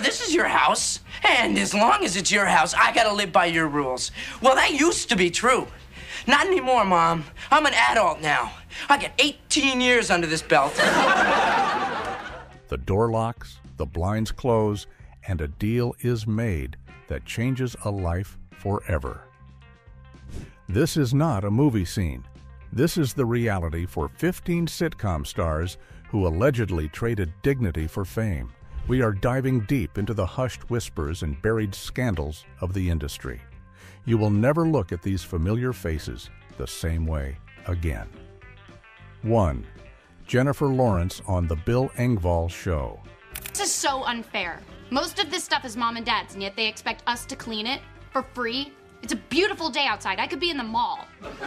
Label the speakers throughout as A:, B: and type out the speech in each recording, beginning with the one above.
A: this is your house. And as long as it's your house, I gotta live by your rules. Well, that used to be true. Not anymore, Mom. I'm an adult now. I got 18 years under this belt.
B: The door locks, the blinds close, and a deal is made that changes a life forever. This is not a movie scene. This is the reality for 15 sitcom stars who allegedly traded dignity for fame. We are diving deep into the hushed whispers and buried scandals of the industry. You will never look at these familiar faces the same way again. 1. Jennifer Lawrence on The Bill Engvall Show.
C: This is so unfair. Most of this stuff is Mom and Dad's, and yet they expect us to clean it for free. It's a beautiful day outside. I could be in the mall.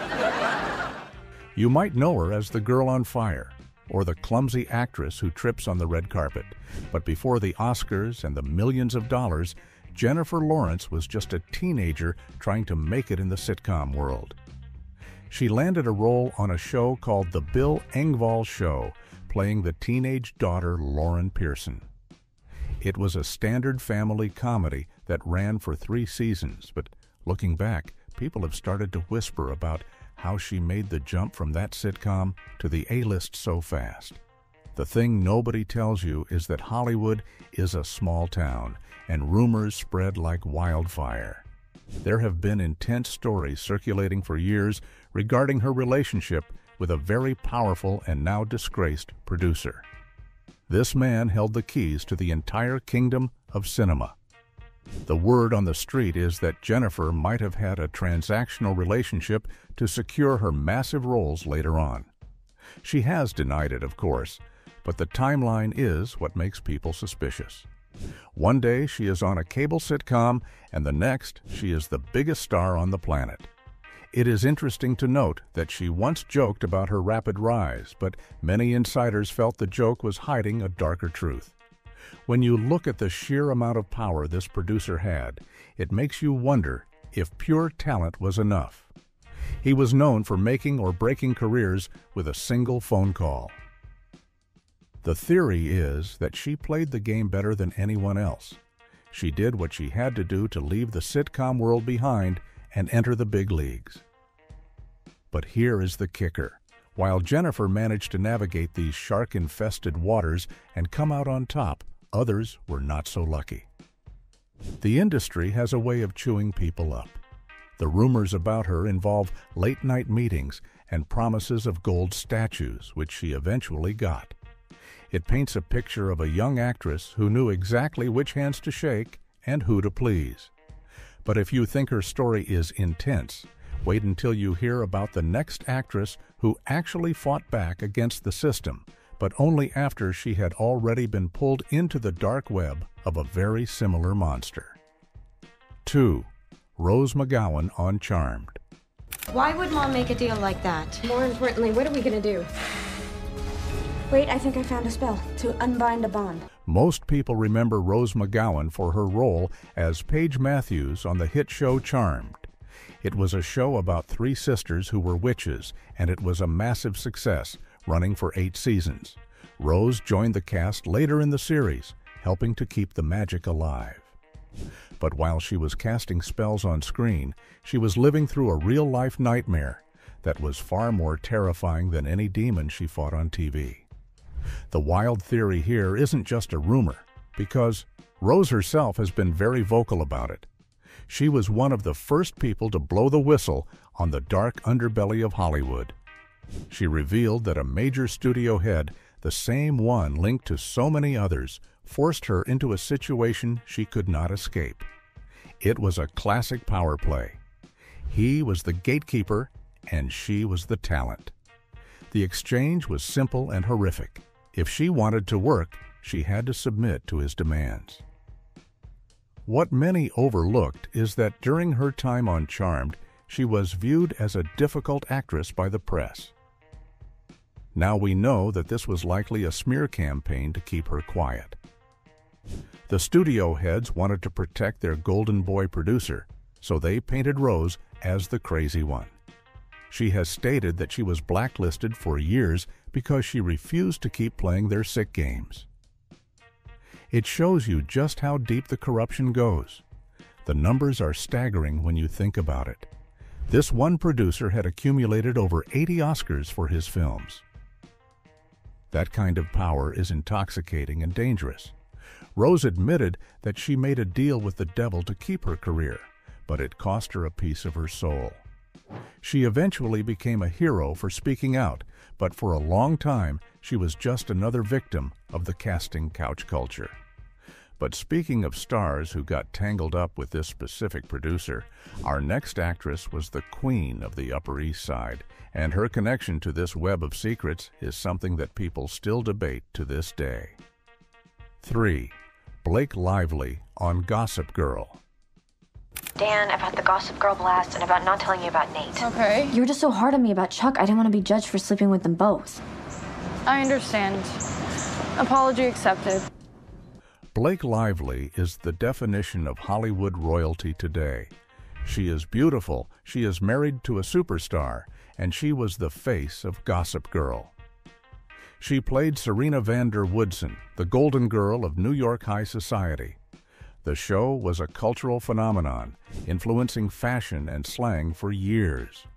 B: You might know her as the girl on fire, or the clumsy actress who trips on the red carpet. But before the Oscars and the millions of dollars, Jennifer Lawrence was just a teenager trying to make it in the sitcom world. She landed a role on a show called The Bill Engvall Show, playing the teenage daughter Lauren Pearson. It was a standard family comedy that ran for 3 seasons, but looking back, people have started to whisper about how she made the jump from that sitcom to the A-list so fast. The thing nobody tells you is that Hollywood is a small town, and rumors spread like wildfire. There have been intense stories circulating for years regarding her relationship with a very powerful and now disgraced producer. This man held the keys to the entire kingdom of cinema. The word on the street is that Jennifer might have had a transactional relationship to secure her massive roles later on. She has denied it, of course, but the timeline is what makes people suspicious. One day she is on a cable sitcom, and the next she is the biggest star on the planet. It is interesting to note that she once joked about her rapid rise, but many insiders felt the joke was hiding a darker truth. When you look at the sheer amount of power this producer had, it makes you wonder if pure talent was enough. He was known for making or breaking careers with a single phone call. The theory is that she played the game better than anyone else. She did what she had to do to leave the sitcom world behind and enter the big leagues. But here is the kicker. While Jennifer managed to navigate these shark-infested waters and come out on top, others were not so lucky. The industry has a way of chewing people up. The rumors about her involve late-night meetings and promises of gold statues, which she eventually got. It paints a picture of a young actress who knew exactly which hands to shake and who to please. But if you think her story is intense, wait until you hear about the next actress who actually fought back against the system, but only after she had already been pulled into the dark web of a very similar monster. 2. Rose McGowan on Charmed.
D: Why would Mom make a deal like that?
E: More importantly, what are we going to do?
D: Wait, I think I found a spell to unbind a bond.
B: Most people remember Rose McGowan for her role as Paige Matthews on the hit show Charmed. It was a show about 3 sisters who were witches, and it was a massive success, running for 8 seasons. Rose joined the cast later in the series, helping to keep the magic alive. But while she was casting spells on screen, she was living through a real-life nightmare that was far more terrifying than any demon she fought on TV. The wild theory here isn't just a rumor, because Rose herself has been very vocal about it. She was one of the first people to blow the whistle on the dark underbelly of Hollywood. She revealed that a major studio head, the same one linked to so many others, forced her into a situation she could not escape. It was a classic power play. He was the gatekeeper, and she was the talent. The exchange was simple and horrific. If she wanted to work, she had to submit to his demands. What many overlooked is that during her time on Charmed, she was viewed as a difficult actress by the press. Now we know that this was likely a smear campaign to keep her quiet. The studio heads wanted to protect their golden boy producer, so they painted Rose as the crazy one. She has stated that she was blacklisted for years because she refused to keep playing their sick games. It shows you just how deep the corruption goes. The numbers are staggering when you think about it. This one producer had accumulated over 80 Oscars for his films. That kind of power is intoxicating and dangerous. Rose admitted that she made a deal with the devil to keep her career, but it cost her a piece of her soul. She eventually became a hero for speaking out, but for a long time she was just another victim of the casting couch culture. But speaking of stars who got tangled up with this specific producer, our next actress was the queen of the Upper East Side, and her connection to this web of secrets is something that people still debate to this day. 3. Blake Lively on Gossip Girl.
F: Dan, about the Gossip Girl blast and about not telling you about Nate.
E: Okay.
D: You were just so hard on me about Chuck, I didn't want to be judged for sleeping with them both.
E: I understand. Apology accepted.
B: Blake Lively is the definition of Hollywood royalty today. She is beautiful, she is married to a superstar, and she was the face of Gossip Girl. She played Serena van der Woodsen, the golden girl of New York high society. The show was a cultural phenomenon, influencing fashion and slang for years.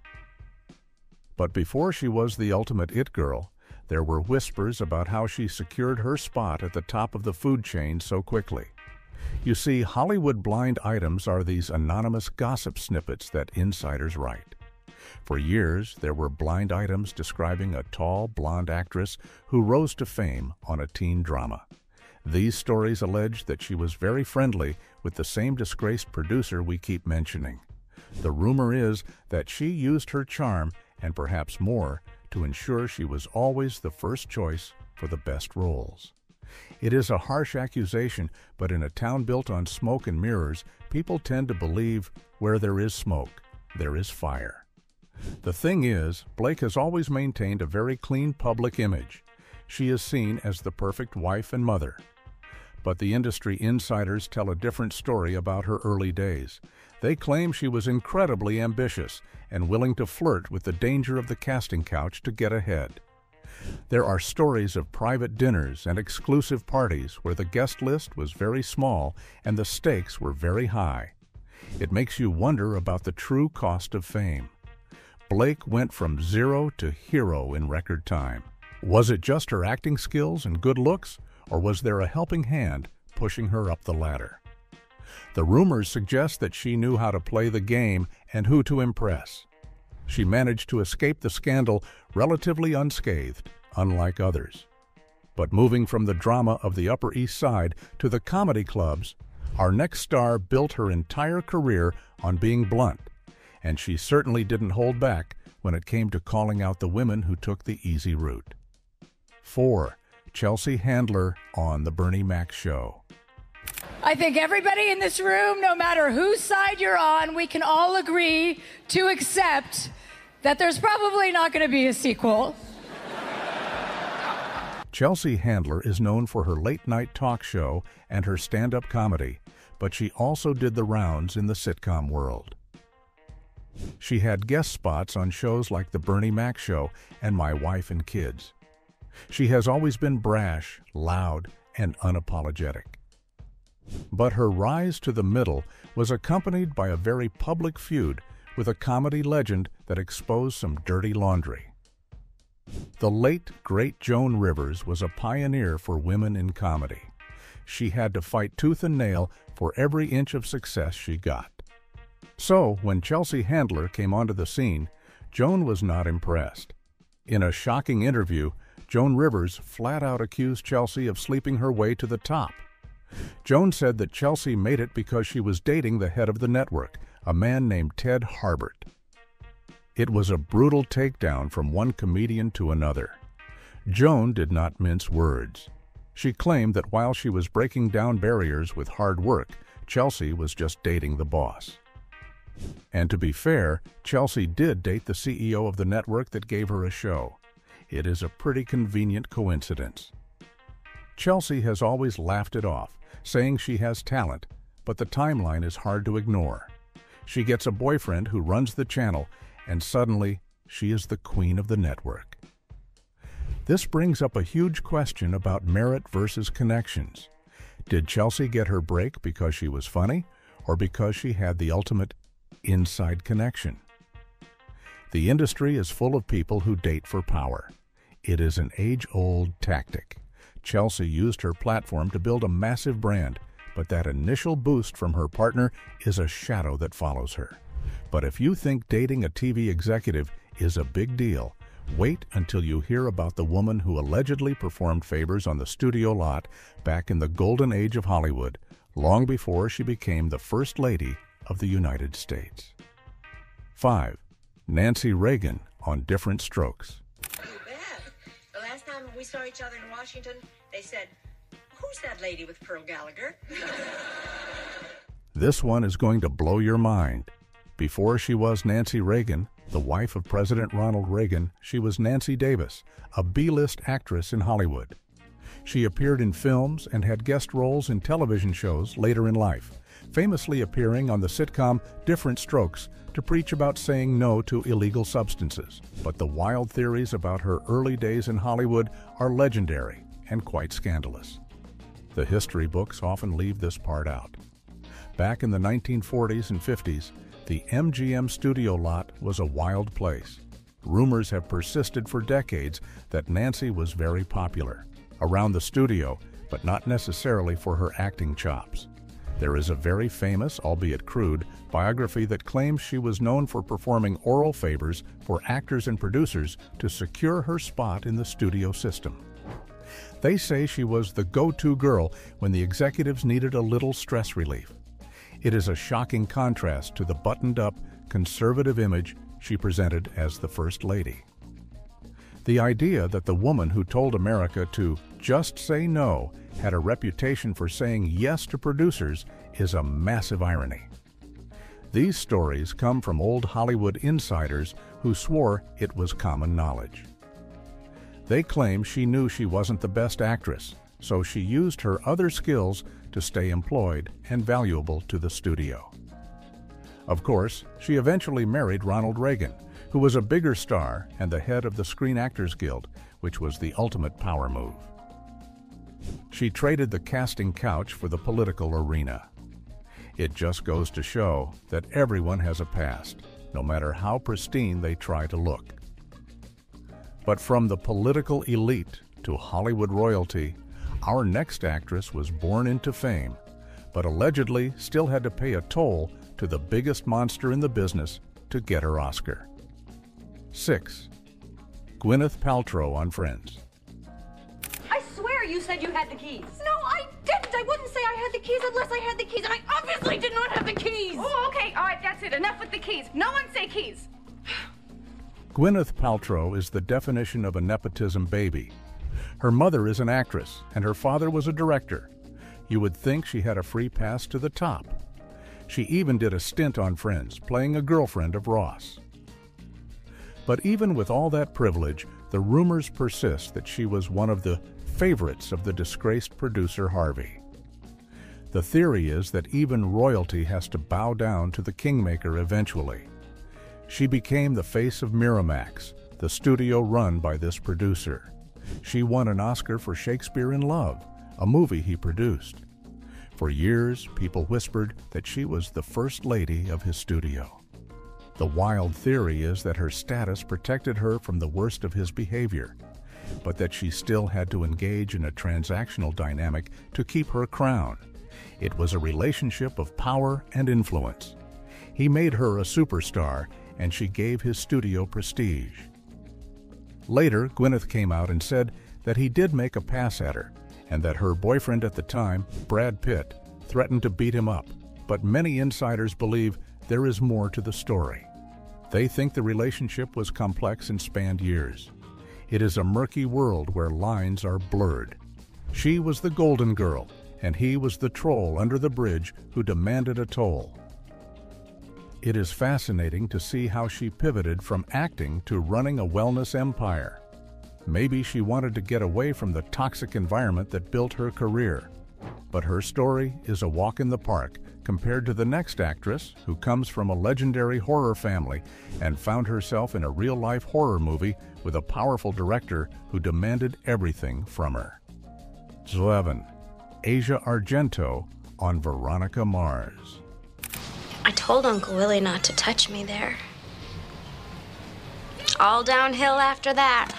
B: But before she was the ultimate it girl, there were whispers about how she secured her spot at the top of the food chain so quickly. You see, Hollywood blind items are these anonymous gossip snippets that insiders write. For years, there were blind items describing a tall, blonde actress who rose to fame on a teen drama. These stories allege that she was very friendly with the same disgraced producer we keep mentioning. The rumor is that she used her charm, and perhaps more, to ensure she was always the first choice for the best roles. It is a harsh accusation, but in a town built on smoke and mirrors, people tend to believe where there is smoke, there is fire. The thing is, Blake has always maintained a very clean public image. She is seen as the perfect wife and mother. But the industry insiders tell a different story about her early days. They claim she was incredibly ambitious and willing to flirt with the danger of the casting couch to get ahead. There are stories of private dinners and exclusive parties where the guest list was very small and the stakes were very high. It makes you wonder about the true cost of fame. Blake went from zero to hero in record time. Was it just her acting skills and good looks, or was there a helping hand pushing her up the ladder? The rumors suggest that she knew how to play the game and who to impress. She managed to escape the scandal relatively unscathed, unlike others. But moving from the drama of the Upper East Side to the comedy clubs, our next star built her entire career on being blunt, and she certainly didn't hold back when it came to calling out the women who took the easy route. 4. Chelsea Handler on The Bernie Mac Show.
G: I think everybody in this room, no matter whose side you're on, we can all agree to accept that there's probably not going to be a sequel.
B: Chelsea Handler is known for her late-night talk show and her stand-up comedy, but she also did the rounds in the sitcom world. She had guest spots on shows like The Bernie Mac Show and My Wife and Kids. She has always been brash, loud, and unapologetic. But her rise to the middle was accompanied by a very public feud with a comedy legend that exposed some dirty laundry. The late, great Joan Rivers was a pioneer for women in comedy. She had to fight tooth and nail for every inch of success she got. So, when Chelsea Handler came onto the scene, Joan was not impressed. In a shocking interview, Joan Rivers flat out accused Chelsea of sleeping her way to the top. Joan said that Chelsea made it because she was dating the head of the network, a man named Ted Harbert. It was a brutal takedown from one comedian to another. Joan did not mince words. She claimed that while she was breaking down barriers with hard work, Chelsea was just dating the boss. And to be fair, Chelsea did date the CEO of the network that gave her a show. It is a pretty convenient coincidence. Chelsea has always laughed it off, saying she has talent, but the timeline is hard to ignore. She gets a boyfriend who runs the channel, and suddenly she is the queen of the network. This brings up a huge question about merit versus connections. Did Chelsea get her break because she was funny, or because she had the ultimate inside connection? The industry is full of people who date for power. It is an age-old tactic. Chelsea used her platform to build a massive brand, but that initial boost from her partner is a shadow that follows her. But if you think dating a TV executive is a big deal, wait until you hear about the woman who allegedly performed favors on the studio lot back in the golden age of Hollywood, long before she became the First Lady of the United States. 5. Nancy Reagan on Different Strokes.
H: You bet. The last time we saw each other in Washington, they said, "Who's that lady with Pearl Gallagher?"
B: This one is going to blow your mind. Before she was Nancy Reagan, the wife of President Ronald Reagan, she was Nancy Davis, a B-list actress in Hollywood. She appeared in films and had guest roles in television shows later in life, famously appearing on the sitcom Different Strokes to preach about saying no to illegal substances. But the wild theories about her early days in Hollywood are legendary and quite scandalous. The history books often leave this part out. Back in the 1940s and 50s, the MGM studio lot was a wild place. Rumors have persisted for decades that Nancy was very popular around the studio, but not necessarily for her acting chops. There is a very famous, albeit crude, biography that claims she was known for performing oral favors for actors and producers to secure her spot in the studio system. They say she was the go-to girl when the executives needed a little stress relief. It is a shocking contrast to the buttoned-up, conservative image she presented as the First Lady. The idea that the woman who told America to just say no had a reputation for saying yes to producers is a massive irony. These stories come from old Hollywood insiders who swore it was common knowledge. They claim she knew she wasn't the best actress, so she used her other skills to stay employed and valuable to the studio. Of course, she eventually married Ronald Reagan, who was a bigger star and the head of the Screen Actors Guild, which was the ultimate power move. She traded the casting couch for the political arena. It just goes to show that everyone has a past, no matter how pristine they try to look. But from the political elite to Hollywood royalty, our next actress was born into fame, but allegedly still had to pay a toll to the biggest monster in the business to get her Oscar. 6. Gwyneth Paltrow on Friends.
I: I swear you said you had the keys. No, I didn't. I wouldn't say I had the keys unless I had the keys, and I obviously did not have the keys.
E: Oh, okay. All right, that's it. Enough with the keys. No one say keys.
B: Gwyneth Paltrow is the definition of a nepotism baby. Her mother is an actress, and her father was a director. You would think she had a free pass to the top. She even did a stint on Friends, playing a girlfriend of Ross. But even with all that privilege, the rumors persist that she was one of the favorites of the disgraced producer Harvey. The theory is that even royalty has to bow down to the kingmaker eventually. She became the face of Miramax, the studio run by this producer. She won an Oscar for Shakespeare in Love, a movie he produced. For years, people whispered that she was the first lady of his studio. The wild theory is that her status protected her from the worst of his behavior, but that she still had to engage in a transactional dynamic to keep her crown. It was a relationship of power and influence. He made her a superstar, and she gave his studio prestige. Later, Gwyneth came out and said that he did make a pass at her, and that her boyfriend at the time, Brad Pitt, threatened to beat him up. But many insiders believe there is more to the story. They think the relationship was complex and spanned years. It is a murky world where lines are blurred. She was the golden girl, and he was the troll under the bridge who demanded a toll. It is fascinating to see how she pivoted from acting to running a wellness empire. Maybe she wanted to get away from the toxic environment that built her career. But her story is a walk in the park compared to the next actress who comes from a legendary horror family and found herself in a real-life horror movie with a powerful director who demanded everything from her. 11. Asia Argento on Veronica Mars.
J: I told Uncle Willie not to touch me there. All downhill after that.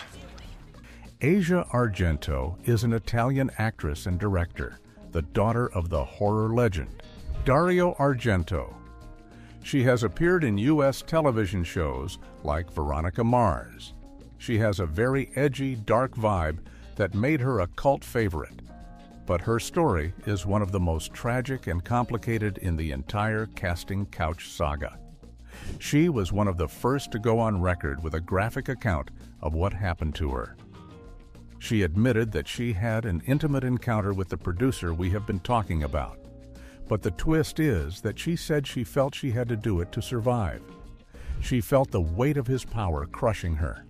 B: Asia Argento is an Italian actress and director, the daughter of the horror legend, Dario Argento. She has appeared in U.S. television shows like Veronica Mars. She has a very edgy, dark vibe that made her a cult favorite. But her story is one of the most tragic and complicated in the entire casting couch saga. She was one of the first to go on record with a graphic account of what happened to her. She admitted that she had an intimate encounter with the producer we have been talking about. But the twist is that she said she felt she had to do it to survive. She felt the weight of his power crushing her.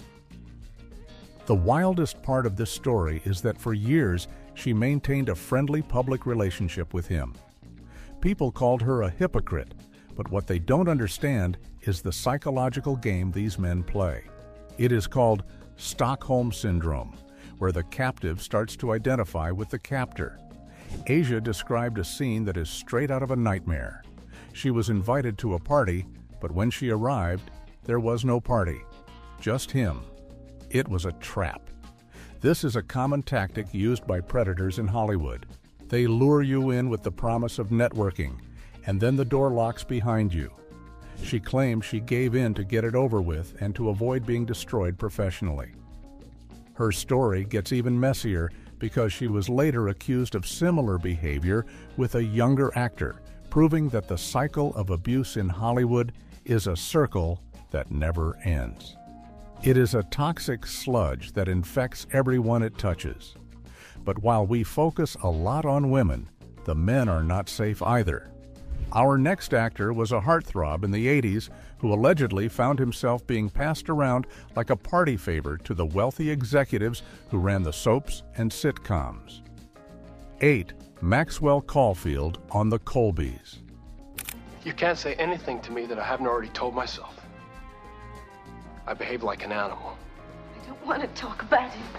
B: The wildest part of this story is that for years she maintained a friendly public relationship with him. People called her a hypocrite, but what they don't understand is the psychological game these men play. It is called Stockholm Syndrome, where the captive starts to identify with the captor. Asia described a scene that is straight out of a nightmare. She was invited to a party, but when she arrived, there was no party, just him. It was a trap. This is a common tactic used by predators in Hollywood. They lure you in with the promise of networking, and then the door locks behind you. She claims she gave in to get it over with and to avoid being destroyed professionally. Her story gets even messier because she was later accused of similar behavior with a younger actor, proving that the cycle of abuse in Hollywood is a circle that never ends. It is a toxic sludge that infects everyone it touches. But while we focus a lot on women, the men are not safe either. Our next actor was a heartthrob in the 80s who allegedly found himself being passed around like a party favor to the wealthy executives who ran the soaps and sitcoms. 8. Maxwell Caulfield on the Colbys.
K: You can't say anything to me that I haven't already told myself. I behave like an animal.
I: I don't want to talk about him.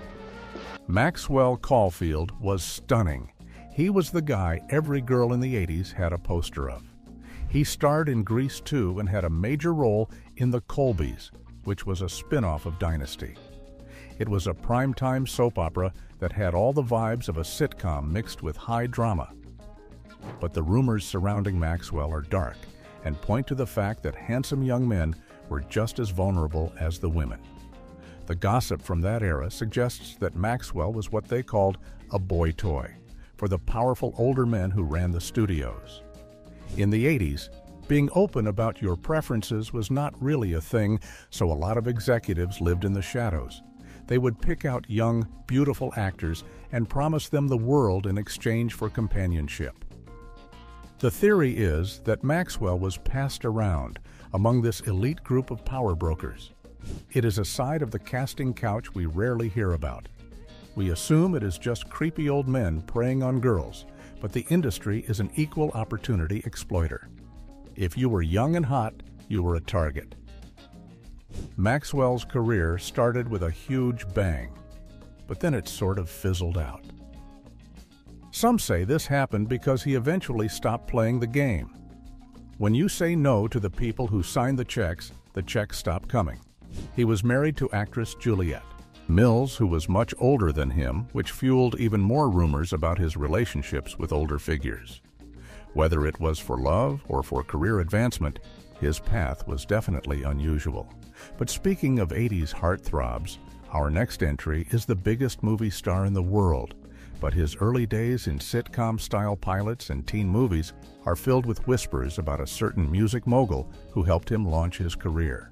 B: Maxwell Caulfield was stunning. He was the guy every girl in the 80s had a poster of. He starred in Grease 2 and had a major role in The Colbys, which was a spin-off of Dynasty. It was a primetime soap opera that had all the vibes of a sitcom mixed with high drama. But the rumors surrounding Maxwell are dark and point to the fact that handsome young men were just as vulnerable as the women. The gossip from that era suggests that Maxwell was what they called a boy toy for the powerful older men who ran the studios. In the 80s, being open about your preferences was not really a thing, so a lot of executives lived in the shadows. They would pick out young, beautiful actors and promise them the world in exchange for companionship. The theory is that Maxwell was passed around among this elite group of power brokers. It is a side of the casting couch we rarely hear about. We assume it is just creepy old men preying on girls, but the industry is an equal opportunity exploiter. If you were young and hot, you were a target. Maxwell's career started with a huge bang, but then it sort of fizzled out. Some say this happened because he eventually stopped playing the game. When you say no to the people who sign the checks stop coming. He was married to actress Juliette Mills, who was much older than him, which fueled even more rumors about his relationships with older figures. Whether it was for love or for career advancement, his path was definitely unusual. But speaking of 80s heartthrobs, our next entry is the biggest movie star in the world, but his early days in sitcom-style pilots and teen movies are filled with whispers about a certain music mogul who helped him launch his career.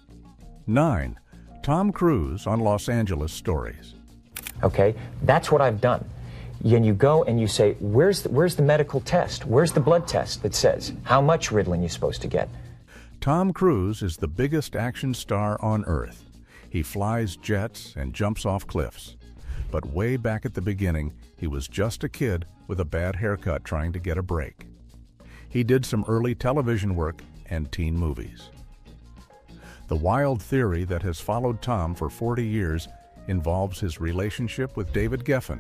B: 9. Tom Cruise on Los Angeles Stories.
L: Okay, that's what I've done. And you go and you say, where's the medical test? Where's the blood test that says how much Ritalin you're supposed to get?
B: Tom Cruise is the biggest action star on Earth. He flies jets and jumps off cliffs. But way back at the beginning, he was just a kid with a bad haircut trying to get a break. He did some early television work and teen movies. The wild theory that has followed Tom for 40 years involves his relationship with David Geffen,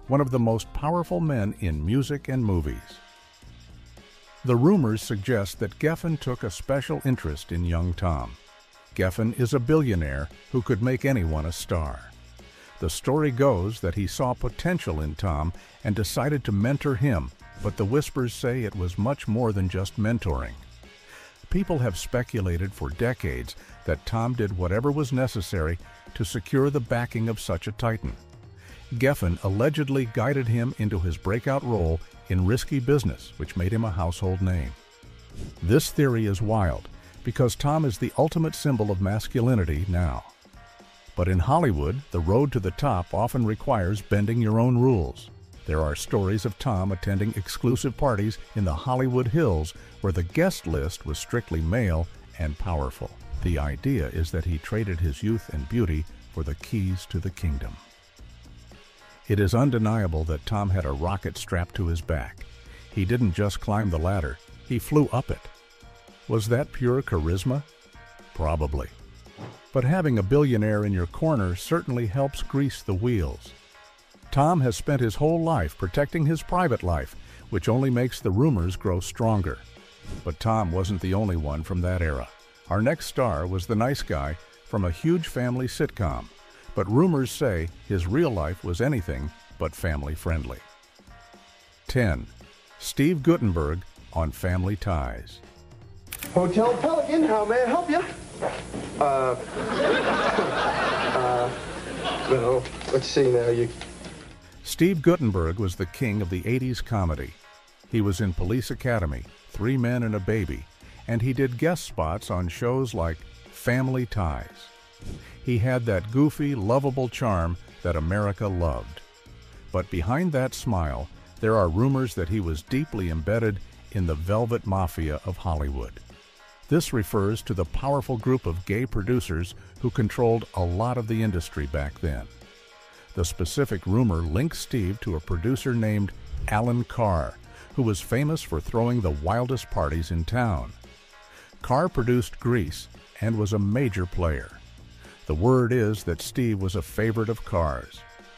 B: one of the most powerful men in music and movies. The rumors suggest that Geffen took a special interest in young Tom. Geffen is a billionaire who could make anyone a star. The story goes that he saw potential in Tom and decided to mentor him, but the whispers say it was much more than just mentoring. People have speculated for decades that Tom did whatever was necessary to secure the backing of such a titan. Geffen allegedly guided him into his breakout role in Risky Business, which made him a household name. This theory is wild because Tom is the ultimate symbol of masculinity now. But in Hollywood, the road to the top often requires bending your own rules. There are stories of Tom attending exclusive parties in the Hollywood Hills where the guest list was strictly male and powerful. The idea is that he traded his youth and beauty for the keys to the kingdom. It is undeniable that Tom had a rocket strapped to his back. He didn't just climb the ladder, he flew up it. Was that pure charisma? Probably. But having a billionaire in your corner certainly helps grease the wheels. Tom has spent his whole life protecting his private life, which only makes the rumors grow stronger. But Tom wasn't the only one from that era. Our next star was the nice guy from a huge family sitcom, but rumors say his real life was anything but family friendly. 10. Steve Guttenberg on Family Ties.
M: Hotel Pelican, how may I help you? Well, let's see now.
B: Steve Guttenberg was the king of the 80s comedy. He was in Police Academy, 3 Men and a Baby, and he did guest spots on shows like Family Ties. He had that goofy, lovable charm that America loved. But behind that smile, there are rumors that he was deeply embedded in the Velvet Mafia of Hollywood. This refers to the powerful group of gay producers who controlled a lot of the industry back then. The specific rumor links Steve to a producer named Alan Carr, who was famous for throwing the wildest parties in town. Carr produced Grease and was a major player. The word is that Steve was a favorite of Carr's.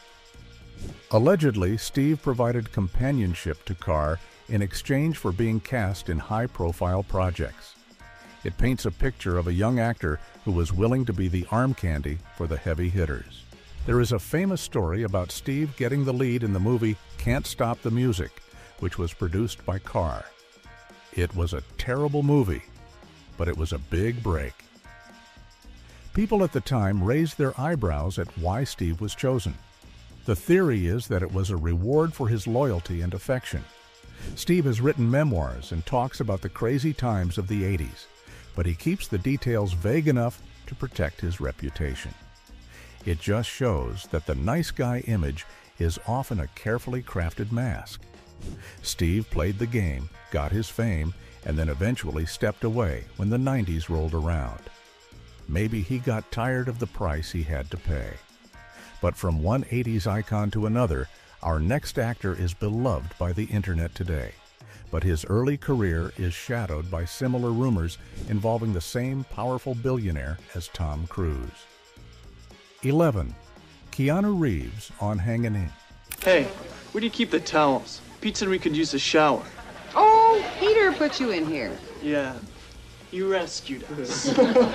B: Allegedly, Steve provided companionship to Carr in exchange for being cast in high-profile projects. It paints a picture of a young actor who was willing to be the arm candy for the heavy hitters. There is a famous story about Steve getting the lead in the movie Can't Stop the Music, which was produced by Carr. It was a terrible movie, but it was a big break. People at the time raised their eyebrows at why Steve was chosen. The theory is that it was a reward for his loyalty and affection. Steve has written memoirs and talks about the crazy times of the 80s, but he keeps the details vague enough to protect his reputation. It just shows that the nice guy image is often a carefully crafted mask. Steve played the game, got his fame, and then eventually stepped away when the 90s rolled around. Maybe he got tired of the price he had to pay. But from one 80s icon to another, our next actor is beloved by the internet today. But his early career is shadowed by similar rumors involving the same powerful billionaire as Tom Cruise. 11. Keanu Reeves on Hangin' In.
N: Hey, where do you keep the towels? Pete said we could use a shower.
O: Oh, Peter put you in here.
N: Yeah, you rescued us.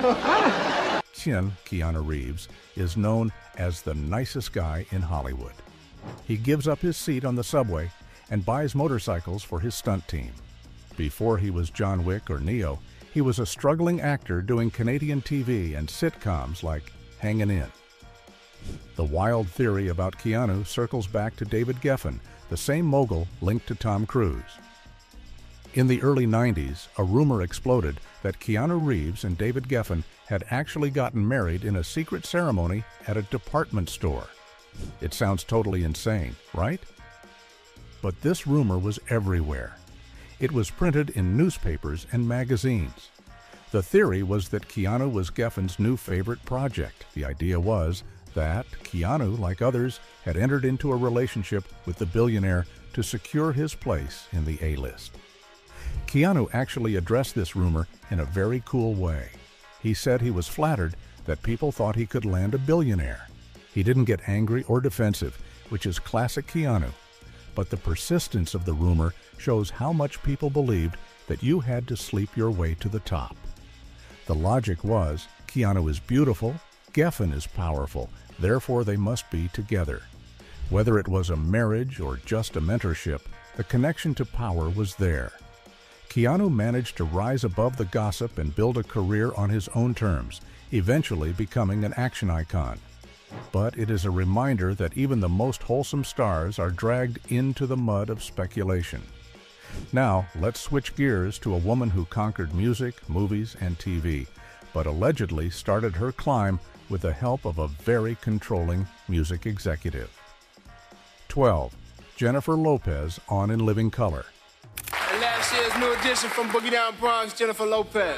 B: Keanu Reeves is known as the nicest guy in Hollywood. He gives up his seat on the subway and buys motorcycles for his stunt team. Before he was John Wick or Neo, he was a struggling actor doing Canadian TV and sitcoms like Hangin' In. The wild theory about Keanu circles back to David Geffen, the same mogul linked to Tom Cruise. In the early 90s, a rumor exploded that Keanu Reeves and David Geffen had actually gotten married in a secret ceremony at a department store. It sounds totally insane, right? But this rumor was everywhere. It was printed in newspapers and magazines. The theory was that Keanu was Geffen's new favorite project. The idea was that Keanu, like others, had entered into a relationship with the billionaire to secure his place in the A-list. Keanu actually addressed this rumor in a very cool way. He said he was flattered that people thought he could land a billionaire. He didn't get angry or defensive, which is classic Keanu. But the persistence of the rumor shows how much people believed that you had to sleep your way to the top. The logic was, Keanu is beautiful, Geffen is powerful, therefore they must be together. Whether it was a marriage or just a mentorship, the connection to power was there. Keanu managed to rise above the gossip and build a career on his own terms, eventually becoming an action icon. But it is a reminder that even the most wholesome stars are dragged into the mud of speculation. Now, let's switch gears to a woman who conquered music, movies, and TV, but allegedly started her climb with the help of a very controlling music executive. 12. Jennifer Lopez on In Living Color.
P: And last year's new addition from Boogie Down Bronx, Jennifer Lopez.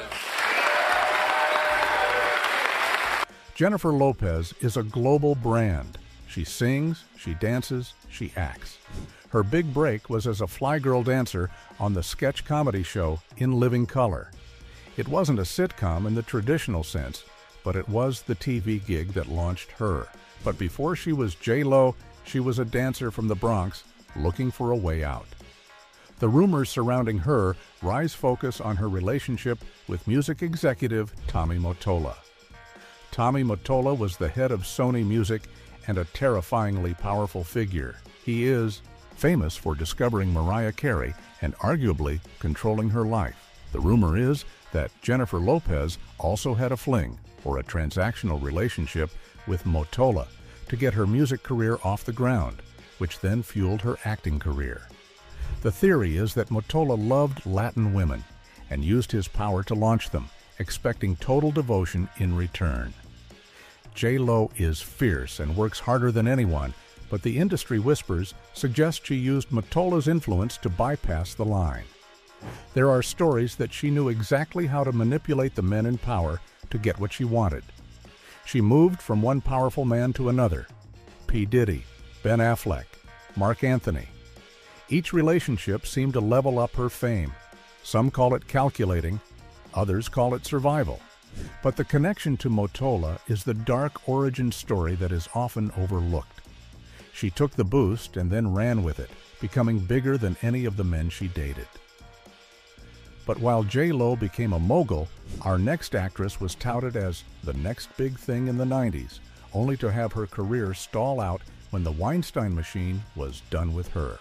B: Jennifer Lopez is a global brand. She sings, she dances, she acts. Her big break was as a fly girl dancer on the sketch comedy show In Living Color. It wasn't a sitcom in the traditional sense, but it was the TV gig that launched her. But before she was J-Lo, she was a dancer from the Bronx looking for a way out. The rumors surrounding her rise focus on her relationship with music executive Tommy Mottola. Tommy Mottola was the head of Sony Music and a terrifyingly powerful figure. He is famous for discovering Mariah Carey and arguably controlling her life. The rumor is that Jennifer Lopez also had a fling, or a transactional relationship, with Mottola to get her music career off the ground, which then fueled her acting career. The theory is that Mottola loved Latin women and used his power to launch them, expecting total devotion in return. J-Lo is fierce and works harder than anyone, but the industry whispers suggest she used Mottola's influence to bypass the line. There are stories that she knew exactly how to manipulate the men in power to get what she wanted. She moved from one powerful man to another: P. Diddy, Ben Affleck, Mark Anthony. Each relationship seemed to level up her fame. Some call it calculating, others call it survival. But the connection to Mottola is the dark origin story that is often overlooked. She took the boost and then ran with it, becoming bigger than any of the men she dated. But while J-Lo became a mogul, our next actress was touted as the next big thing in the 90s, only to have her career stall out when the Weinstein machine was done with her.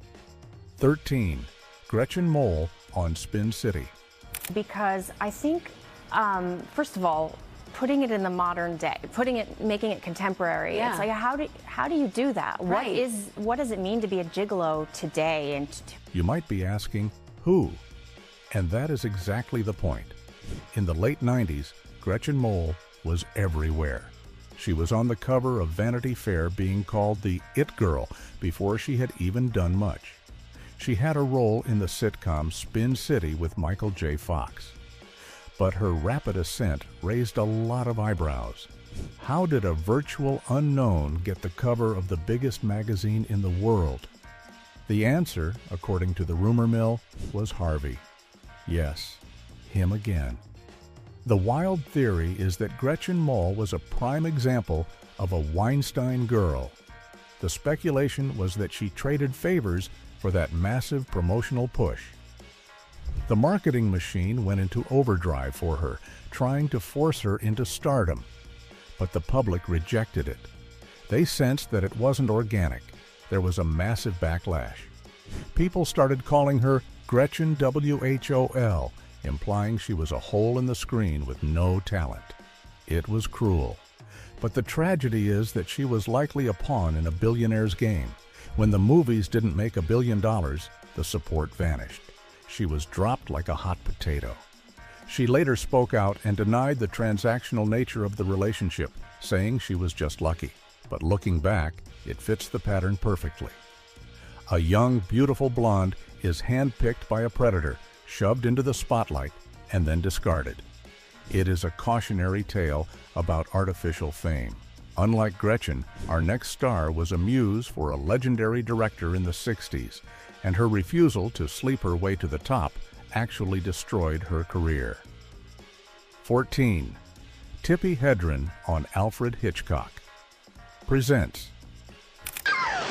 B: 13. Gretchen Mol on Spin City.
Q: Because I think, first of all, putting it in the modern day, making it contemporary.
J: Yeah.
Q: It's like, how do you do that?
J: Right.
Q: What does it mean to be a gigolo today? And
B: You might be asking, who? And that is exactly the point. In the late 90s, Gretchen Mol was everywhere. She was on the cover of Vanity Fair being called the It Girl before she had even done much. She had a role in the sitcom Spin City with Michael J. Fox. But her rapid ascent raised a lot of eyebrows. How did a virtual unknown get the cover of the biggest magazine in the world? The answer, according to the rumor mill, was Harvey. Yes, him again. The wild theory is that Gretchen Mol was a prime example of a Weinstein girl. The speculation was that she traded favors for that massive promotional push. The marketing machine went into overdrive for her, trying to force her into stardom. But the public rejected it. They sensed that it wasn't organic. There was a massive backlash. People started calling her Gretchen WHOL, implying she was a hole in the screen with no talent. It was cruel. But the tragedy is that she was likely a pawn in a billionaire's game. When the movies didn't make $1 billion, the support vanished. She was dropped like a hot potato. She later spoke out and denied the transactional nature of the relationship, saying she was just lucky. But looking back, it fits the pattern perfectly. A young, beautiful blonde is handpicked by a predator, shoved into the spotlight, and then discarded. It is a cautionary tale about artificial fame. Unlike Gretchen, our next star was a muse for a legendary director in the 60s, and her refusal to sleep her way to the top actually destroyed her career. 14. Tippi Hedren on Alfred Hitchcock presents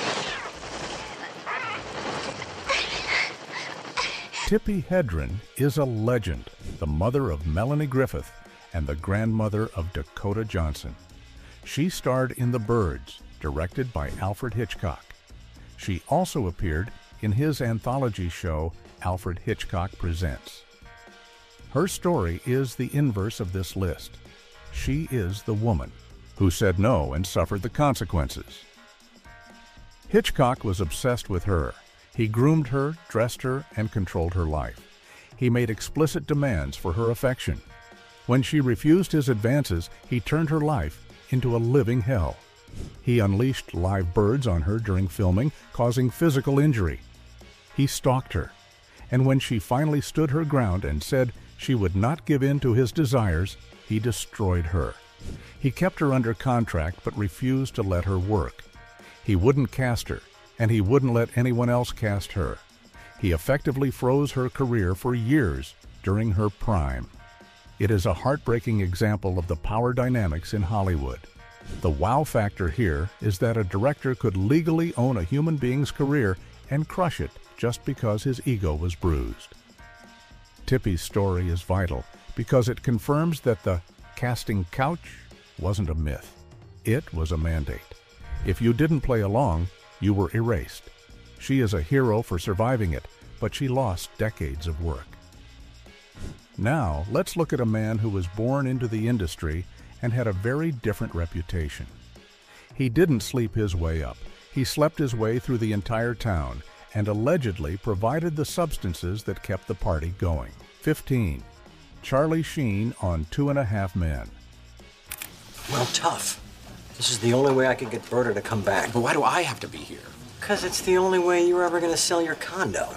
B: Tippi Hedren is a legend, the mother of Melanie Griffith and the grandmother of Dakota Johnson. She starred in The Birds, directed by Alfred Hitchcock. She also appeared in his anthology show, Alfred Hitchcock Presents. Her story is the inverse of this list. She is the woman who said no and suffered the consequences. Hitchcock was obsessed with her. He groomed her, dressed her, and controlled her life. He made explicit demands for her affection. When she refused his advances, he turned her life into a living hell. He unleashed live birds on her during filming, causing physical injury. He stalked her, and when she finally stood her ground and said she would not give in to his desires, he destroyed her. He kept her under contract but refused to let her work. He wouldn't cast her, and he wouldn't let anyone else cast her. He effectively froze her career for years during her prime. It is a heartbreaking example of the power dynamics in Hollywood. The wow factor here is that a director could legally own a human being's career and crush it just because his ego was bruised. Tippi's story is vital because it confirms that the casting couch wasn't a myth. It was a mandate. If you didn't play along, you were erased. She is a hero for surviving it, but she lost decades of work. Now, let's look at a man who was born into the industry and had a very different reputation. He didn't sleep his way up. He slept his way through the entire town and allegedly provided the substances that kept the party going. 15. Charlie Sheen on 2.5 Men.
R: Well, tough. This is the only way I could get Berta to come back.
S: But why do I have to be here?
R: Because it's the only way you're ever going to sell your condo.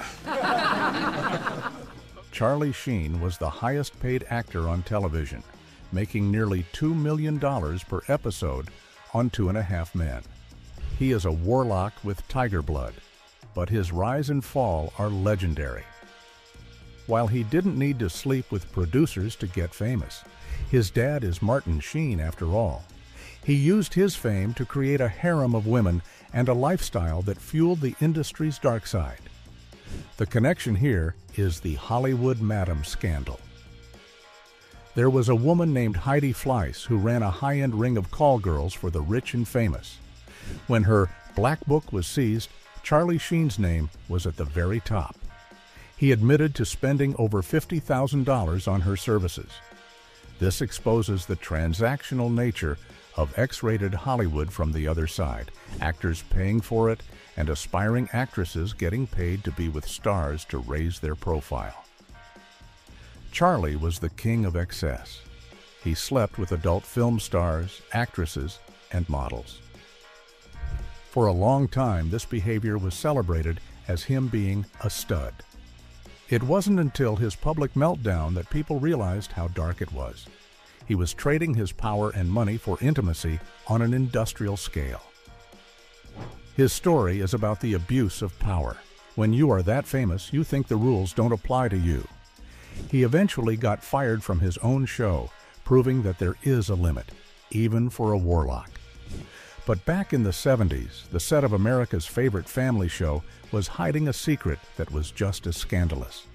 B: Charlie Sheen was the highest paid actor on television, making nearly $2 million per episode on 2.5 Men. He is a warlock with tiger blood, but his rise and fall are legendary. While he didn't need to sleep with producers to get famous, his dad is Martin Sheen after all. He used his fame to create a harem of women and a lifestyle that fueled the industry's dark side. The connection here is the Hollywood Madam scandal. There was a woman named Heidi Fleiss who ran a high-end ring of call girls for the rich and famous. When her black book was seized, Charlie Sheen's name was at the very top. He admitted to spending over $50,000 on her services. This exposes the transactional nature of X-rated Hollywood from the other side, actors paying for it and aspiring actresses getting paid to be with stars to raise their profile. Charlie was the king of excess. He slept with adult film stars, actresses, and models. For a long time, this behavior was celebrated as him being a stud. It wasn't until his public meltdown that people realized how dark it was. He was trading his power and money for intimacy on an industrial scale. His story is about the abuse of power. When you are that famous, you think the rules don't apply to you. He eventually got fired from his own show, proving that there is a limit, even for a warlock. But back in the 70s, the set of America's favorite family show was hiding a secret that was just as scandalous.